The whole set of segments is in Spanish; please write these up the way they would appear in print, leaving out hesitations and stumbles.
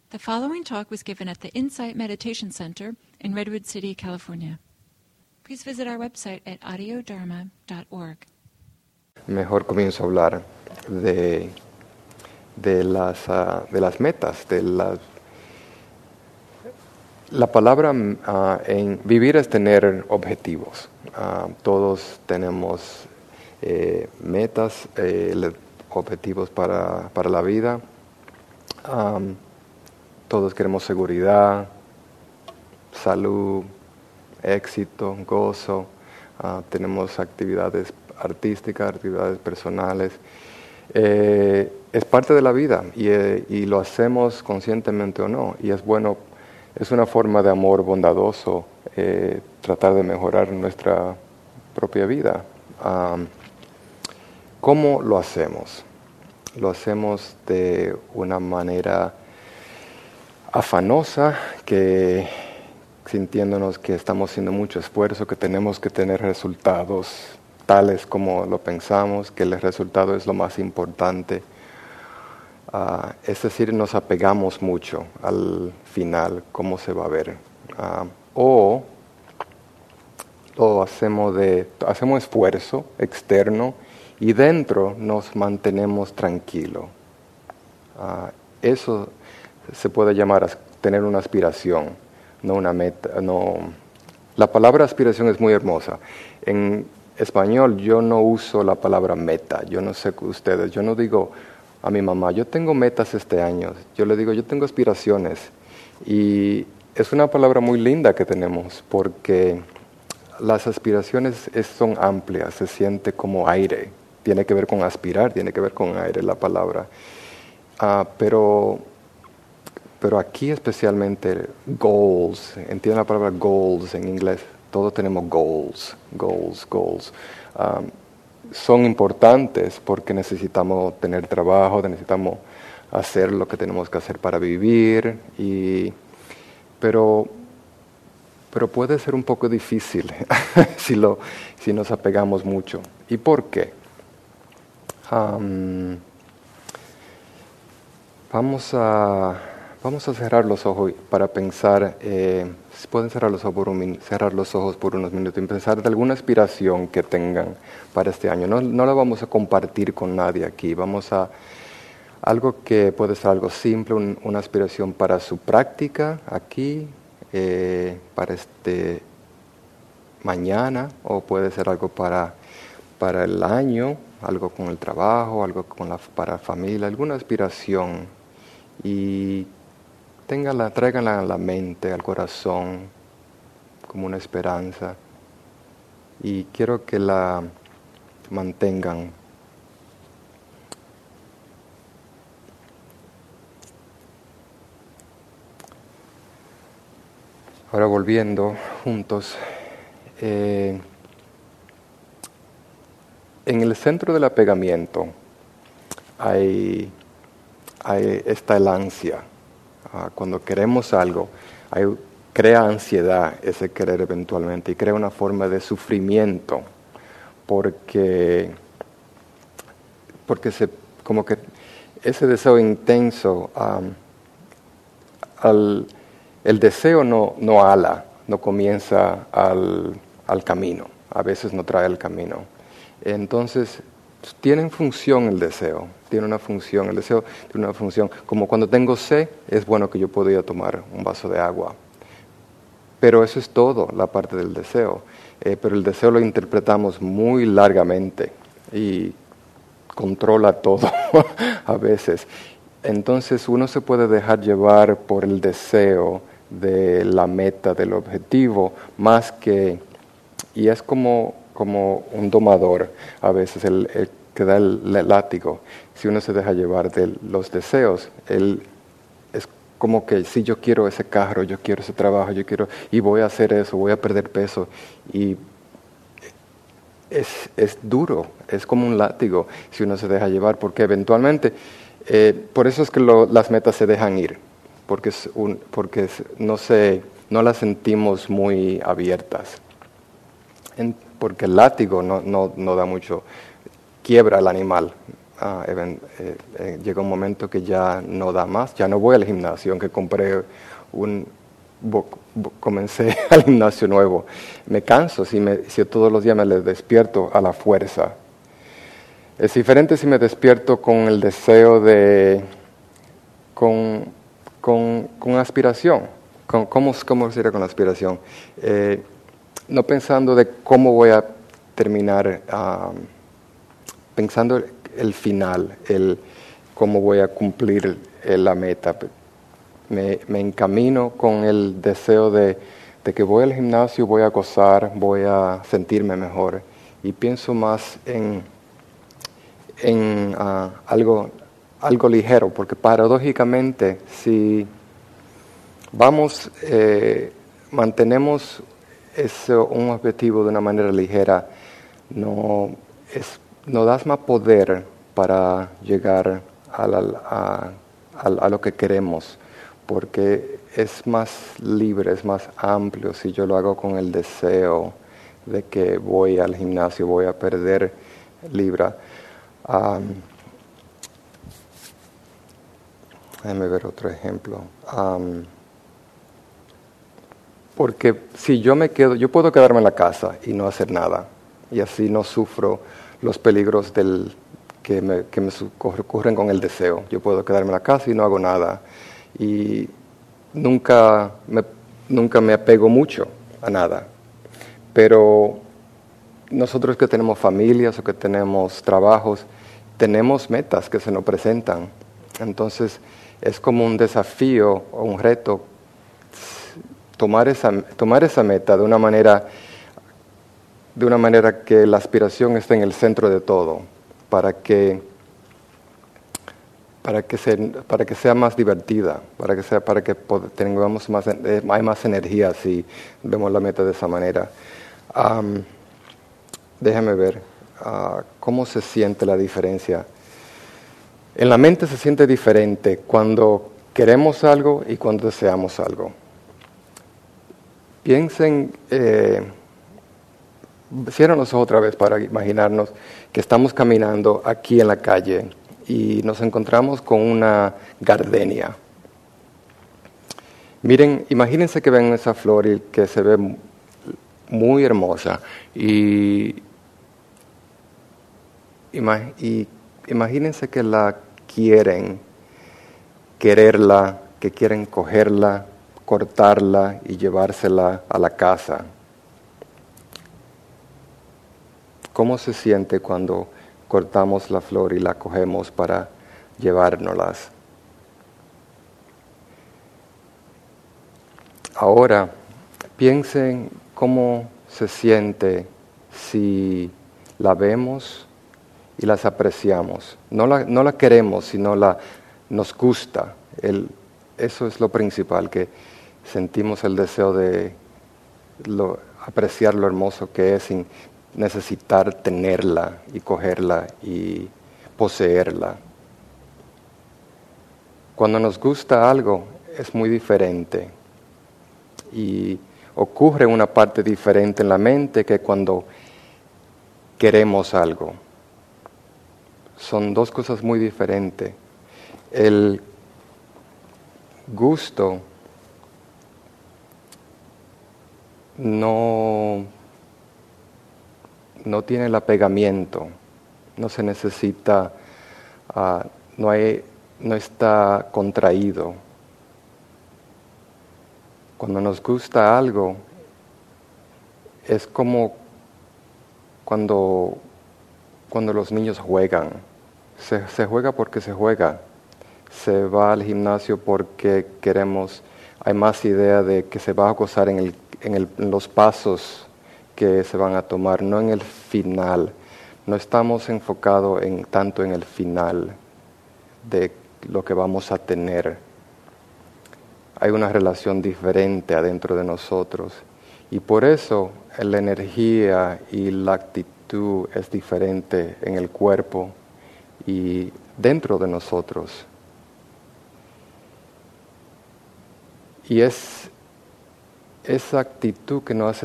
The following talk was given at the Insight Meditation Center in Redwood City, California. Please visit our website at audiodharma.org. Mejor comienzo a hablar de las metas, la palabra en vivir es tener objetivos. Todos tenemos metas, objetivos para la vida. Todos queremos seguridad, salud, éxito, gozo. Tenemos actividades artísticas, actividades personales. Es parte de la vida y lo hacemos conscientemente o no. Y es bueno, es una forma de amor bondadoso tratar de mejorar nuestra propia vida. ¿Cómo lo hacemos? Lo hacemos de una manera afanosa, que sintiéndonos que estamos haciendo mucho esfuerzo, que tenemos que tener resultados tales como lo pensamos, que el resultado es lo más importante. Es decir, nos apegamos mucho al final, cómo se va a ver. O lo hacemos esfuerzo externo y dentro nos mantenemos tranquilos. Eso se puede llamar tener una aspiración, no una meta. No. La palabra aspiración es muy hermosa. En español yo no uso la palabra meta. Yo no sé ustedes, yo no digo a mi mamá, yo tengo metas este año. Yo le digo, yo tengo aspiraciones. Y es una palabra muy linda que tenemos, porque las aspiraciones son amplias, se siente como aire. Tiene que ver con aspirar, tiene que ver con aire la palabra. Pero aquí especialmente goals, entienden la palabra goals en inglés, todos tenemos goals. Son importantes porque necesitamos tener trabajo, necesitamos hacer lo que tenemos que hacer para vivir, pero puede ser un poco difícil si nos apegamos mucho. ¿Y por qué? Vamos a cerrar los ojos para pensar, pueden cerrar los ojos por unos minutos y pensar de alguna aspiración que tengan para este año. No la vamos a compartir con nadie aquí, algo que puede ser algo simple, una aspiración para su práctica aquí, para este mañana, o puede ser algo para el año, algo con el trabajo, algo para la familia, alguna aspiración. Y tráiganla a la mente, al corazón, como una esperanza. Y quiero que la mantengan. Ahora volviendo juntos, en el centro del apegamiento está el ansia. Cuando queremos algo, crea ansiedad ese querer eventualmente y crea una forma de sufrimiento porque como que ese deseo intenso, el deseo no ala, no comienza al camino, a veces no trae el camino. Entonces, tiene función el deseo, el deseo tiene una función. Como cuando tengo sed, es bueno que yo podía tomar un vaso de agua. Pero eso es todo, la parte del deseo. Pero el deseo lo interpretamos muy largamente y controla todo a veces. Entonces uno se puede dejar llevar por el deseo de la meta, del objetivo, y es como un domador, a veces el que da el látigo. Si uno se deja llevar de los deseos, es como que si yo quiero ese carro, yo quiero ese trabajo, y voy a hacer eso, voy a perder peso, y es duro, es como un látigo si uno se deja llevar, porque eventualmente, por eso es que las metas se dejan ir, porque no las sentimos muy abiertas. Porque el látigo no da mucho, quiebra al animal, llega un momento que ya no da más, ya no voy al gimnasio, aunque comencé al gimnasio nuevo. Me canso si todos los días me despierto a la fuerza. Es diferente si me despierto con el deseo con aspiración. ¿Cómo sería con la aspiración? No pensando de cómo voy a terminar, pensando el final, cómo voy a cumplir la meta. Me encamino con el deseo de que voy al gimnasio, voy a gozar, voy a sentirme mejor. Y pienso más en algo ligero, porque paradójicamente si mantenemos un objetivo de una manera ligera, no das más poder para llegar a lo que queremos, porque es más libre, es más amplio si yo lo hago con el deseo de que voy al gimnasio, voy a perder libra. Déjame ver otro ejemplo. Porque si yo puedo quedarme en la casa y no hacer nada, y así no sufro los peligros que me ocurren con el deseo. Yo puedo quedarme en la casa y no hago nada, y nunca me apego mucho a nada. Pero nosotros que tenemos familias o que tenemos trabajos, tenemos metas que se nos presentan. Entonces es como un desafío o un reto tomar esa meta de una manera que la aspiración esté en el centro de todo, para que sea más divertida, para que tengamos hay más energía si vemos la meta de esa manera. Déjame ver cómo se siente la diferencia. En la mente se siente diferente cuando queremos algo y cuando deseamos algo. Piensen, cierren los ojos otra vez para imaginarnos que estamos caminando aquí en la calle y nos encontramos con una gardenia. Miren, imagínense que ven esa flor y que se ve muy hermosa y imagínense que la quererla, que quieren cogerla, cortarla y llevársela a la casa. ¿Cómo se siente cuando cortamos la flor y la cogemos para llevárnoslas? Ahora, piensen cómo se siente si la vemos y las apreciamos. No la queremos, sino nos gusta. Eso es lo principal, que sentimos el deseo de apreciar lo hermoso que es sin necesitar tenerla y cogerla y poseerla. Cuando nos gusta algo es muy diferente y ocurre una parte diferente en la mente que cuando queremos algo. Son dos cosas muy diferentes. El gusto no tiene el apegamiento, no se necesita, no está contraído. Cuando nos gusta algo, es como cuando los niños juegan. Se juega porque se juega. Se va al gimnasio porque hay más idea de que se va a gozar en los pasos que se van a tomar, no en el final. No estamos enfocados tanto en el final de lo que vamos a tener. Hay una relación diferente adentro de nosotros y por eso la energía y la actitud es diferente en el cuerpo y dentro de nosotros. Y es esa actitud que nos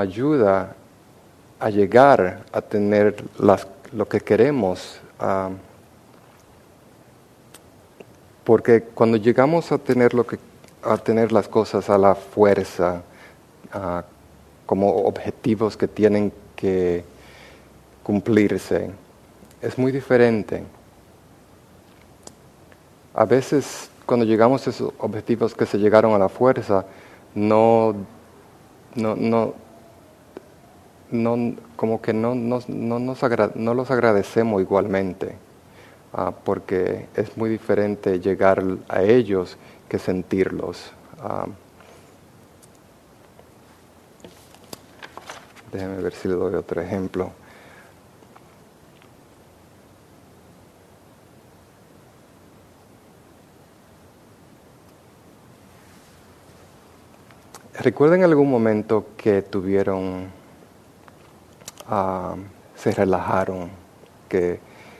ayuda a llegar a tener lo que queremos, Porque cuando llegamos a tener las cosas a la fuerza, como objetivos que tienen que cumplirse, es muy diferente. A veces, cuando llegamos a esos objetivos que se llegaron a la fuerza, como que no los agradecemos igualmente, porque es muy diferente llegar a ellos que sentirlos. Déjeme ver si le doy otro ejemplo. ¿Recuerdan algún momento que se relajaron, que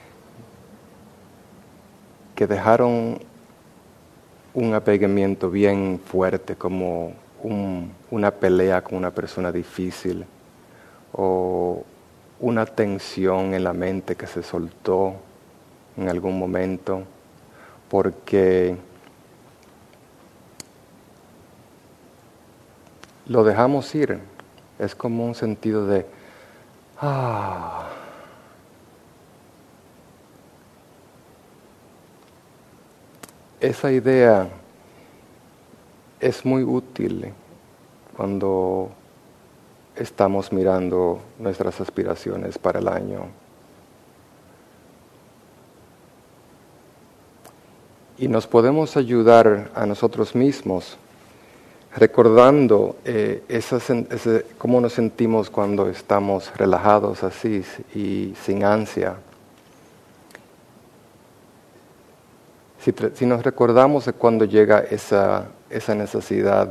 dejaron un apegamiento bien fuerte, como una pelea con una persona difícil, o una tensión en la mente que se soltó en algún momento, porque lo dejamos ir? Es como un sentido de Esa idea es muy útil cuando estamos mirando nuestras aspiraciones para el año. Y nos podemos ayudar a nosotros mismos recordando cómo nos sentimos cuando estamos relajados así y sin ansia. Si nos recordamos de cuando llega esa necesidad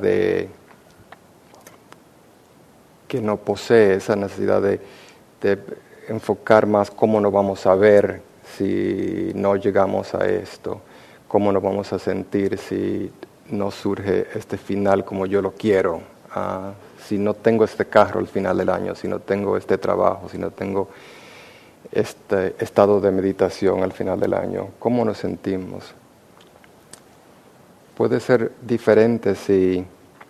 que no posee, esa necesidad de enfocar más cómo nos vamos a ver si no llegamos a esto, cómo nos vamos a sentir si no surge este final como yo lo quiero, si no tengo este carro al final del año, si no tengo este trabajo, si no tengo este estado de meditación al final del año, ¿cómo nos sentimos? Puede ser diferente si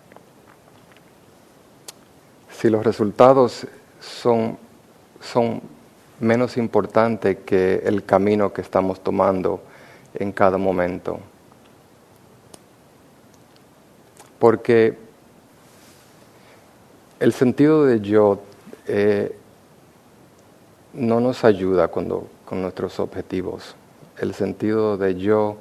los resultados son menos importantes que el camino que estamos tomando en cada momento. Porque el sentido de yo no nos ayuda con nuestros objetivos. El sentido de yo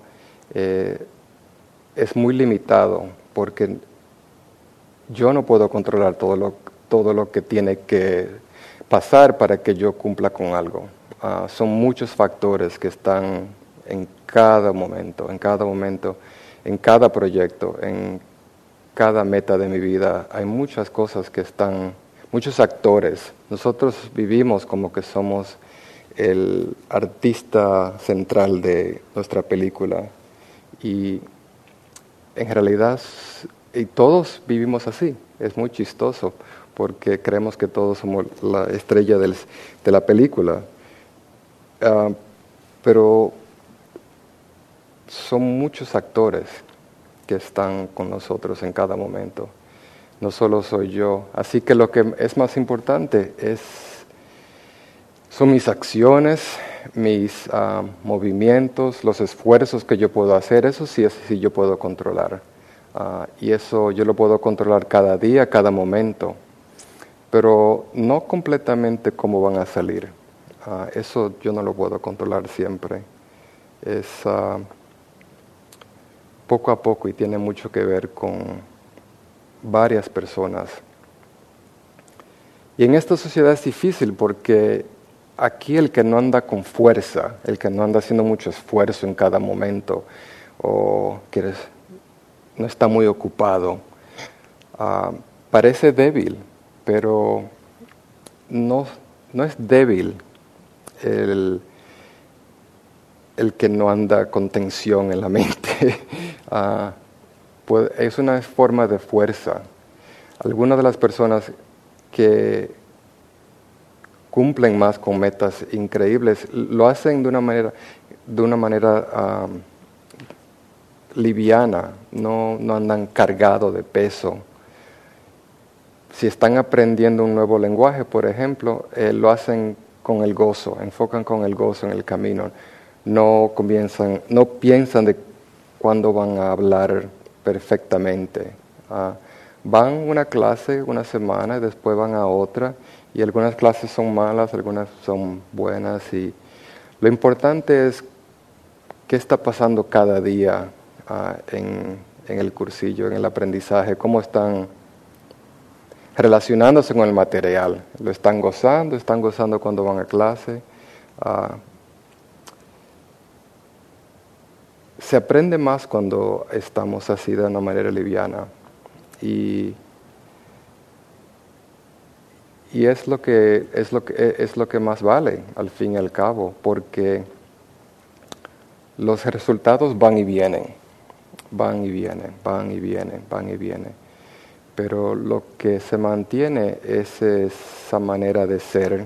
es muy limitado porque yo no puedo controlar todo lo que tiene que pasar para que yo cumpla con algo. Son muchos factores que están en cada momento, en cada proyecto, en cada meta de mi vida. Hay muchas cosas que están, muchos actores. Nosotros vivimos como que somos el artista central de nuestra película y en realidad y todos vivimos así. Es muy chistoso porque creemos que todos somos la estrella de la película, pero son muchos actores que están con nosotros en cada momento. No solo soy yo. Así que lo que es más importante son mis acciones, mis movimientos, los esfuerzos que yo puedo hacer. Eso sí yo puedo controlar. Y eso yo lo puedo controlar cada día, cada momento. Pero no completamente cómo van a salir. Eso yo no lo puedo controlar siempre. Es poco a poco y tiene mucho que ver con varias personas. Y en esta sociedad es difícil porque aquí el que no anda con fuerza, el que no anda haciendo mucho esfuerzo en cada momento o que no está muy ocupado, parece débil, pero no es débil el que no anda con tensión en la mente. Es una forma de fuerza. Algunas de las personas que cumplen más con metas increíbles lo hacen de una manera liviana, no andan cargados de peso. Si están aprendiendo un nuevo lenguaje, por ejemplo, lo hacen con el gozo, enfocan con el gozo en el camino. No piensan de cuándo van a hablar perfectamente. Van una clase una semana y después van a otra, y algunas clases son malas, algunas son buenas, y lo importante es qué está pasando cada día en el cursillo, en el aprendizaje, cómo están relacionándose con el material. ¿Lo están gozando? ¿Están gozando cuando van a clase? Se aprende más cuando estamos así de una manera liviana. Y es lo que más vale al fin y al cabo, porque los resultados van y vienen, van y vienen, van y vienen, van y vienen. Pero lo que se mantiene es esa manera de ser,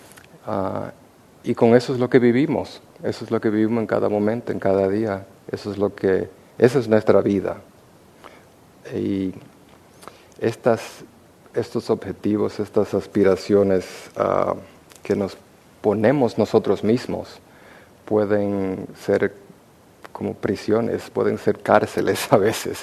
y con eso es lo que vivimos. Eso es lo que vivimos en cada momento, en cada día. Esa es nuestra vida. Y estos objetivos, estas aspiraciones que nos ponemos nosotros mismos, pueden ser como prisiones, pueden ser cárceles a veces.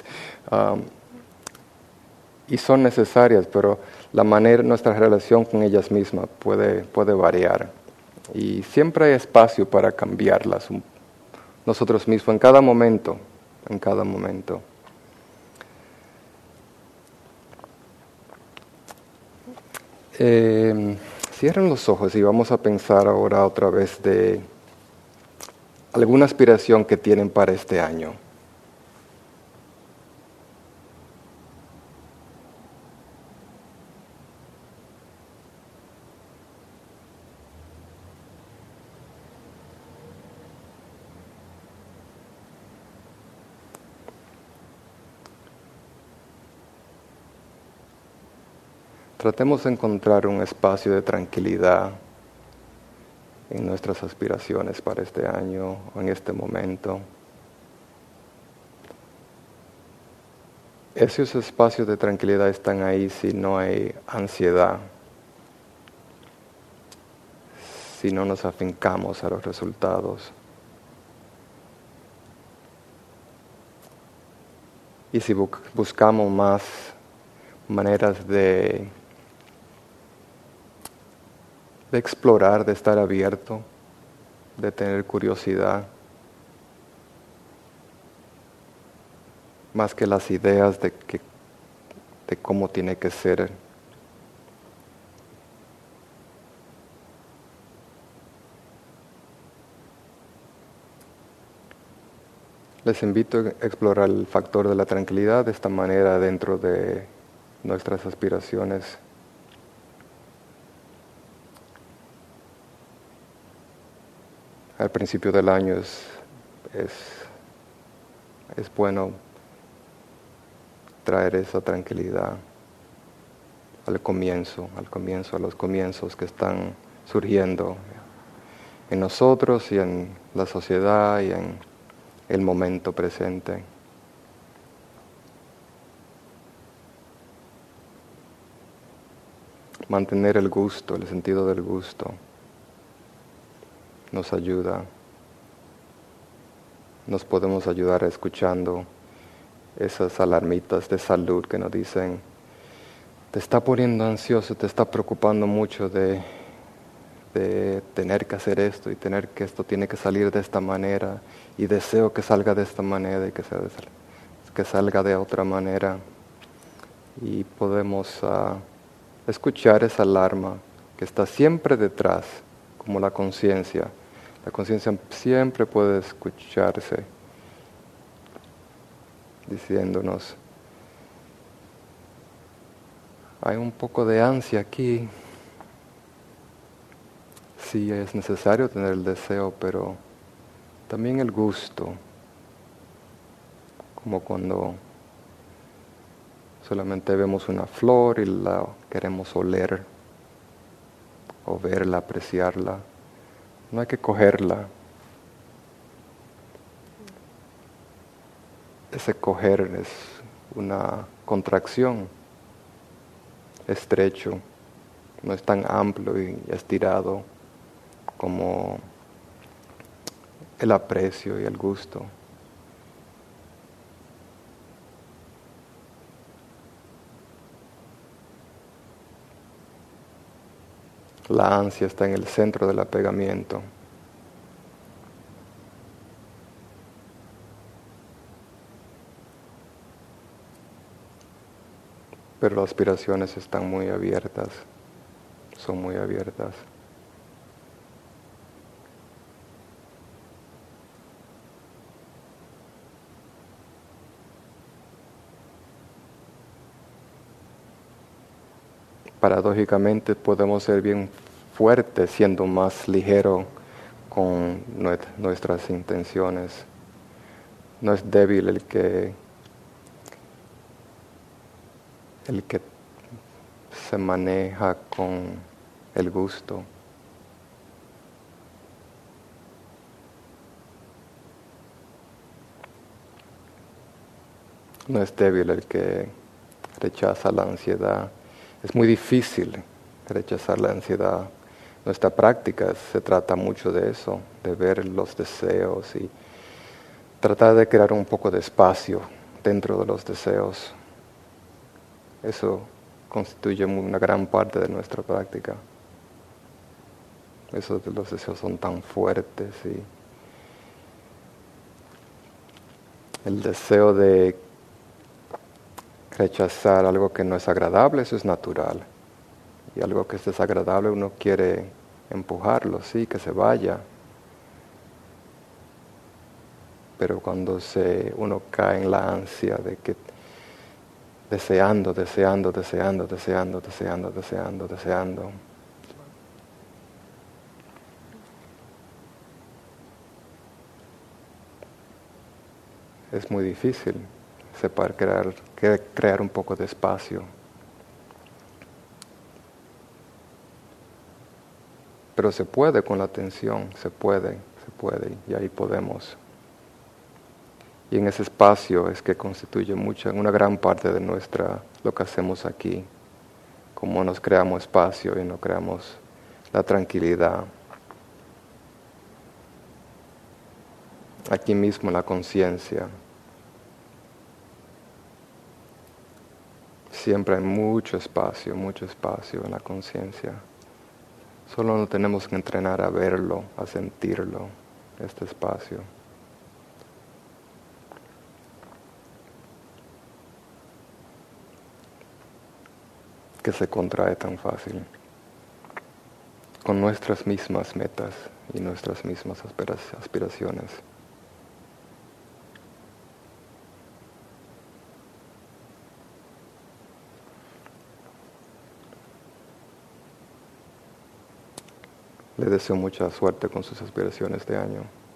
Y son necesarias, pero nuestra relación con ellas mismas puede variar. Y siempre hay espacio para cambiarlas nosotros mismos, en cada momento, en cada momento. Cierren los ojos y vamos a pensar ahora otra vez de alguna aspiración que tienen para este año. Tratemos de encontrar un espacio de tranquilidad en nuestras aspiraciones para este año o en este momento. Esos espacios de tranquilidad están ahí si no hay ansiedad, si no nos afincamos a los resultados. Y si buscamos más maneras de explorar, de estar abierto, de tener curiosidad, más que las ideas de cómo tiene que ser. Les invito a explorar el factor de la tranquilidad de esta manera dentro de nuestras aspiraciones. Al principio del año es bueno traer esa tranquilidad a los comienzos que están surgiendo en nosotros y en la sociedad y en el momento presente. Mantener el gusto, el sentido del gusto, nos ayuda. Nos podemos ayudar escuchando esas alarmitas de salud que nos dicen: te está poniendo ansioso, te está preocupando mucho de tener que hacer esto y que esto tiene que salir de esta manera, y deseo que salga de esta manera y que salga de otra manera. Y podemos escuchar esa alarma que está siempre detrás, como la conciencia. La conciencia siempre puede escucharse diciéndonos: hay un poco de ansia aquí. Sí, es necesario tener el deseo, pero también el gusto, como cuando solamente vemos una flor y la queremos oler o verla, apreciarla. No hay que cogerla. ese coger es una contracción, estrecho, no es tan amplio y estirado como el aprecio y el gusto. La ansia está en el centro del apegamiento. Pero las aspiraciones están muy abiertas, son muy abiertas. Paradójicamente podemos ser bien fuertes siendo más ligero con nuestras intenciones. No es débil el que se maneja con el gusto. No es débil el que rechaza la ansiedad. Es muy difícil rechazar la ansiedad. Nuestra práctica se trata mucho de eso, de ver los deseos y tratar de crear un poco de espacio dentro de los deseos. Eso constituye una gran parte de nuestra práctica. Esos de los deseos son tan fuertes y el deseo de rechazar algo que no es agradable, eso es natural. Y algo que es desagradable uno quiere empujarlo, sí, que se vaya. Pero cuando uno cae en la ansia de que deseando, es muy difícil crear un poco de espacio. Pero se puede con la atención, se puede, y ahí podemos. Y en ese espacio es que constituye una gran parte de lo que hacemos aquí, cómo nos creamos espacio y nos creamos la tranquilidad. Aquí mismo la conciencia. Siempre hay mucho espacio en la conciencia. Solo nos tenemos que entrenar a verlo, a sentirlo, este espacio. Que se contrae tan fácil. Con nuestras mismas metas y nuestras mismas aspiraciones. Le deseo mucha suerte con sus aspiraciones de año.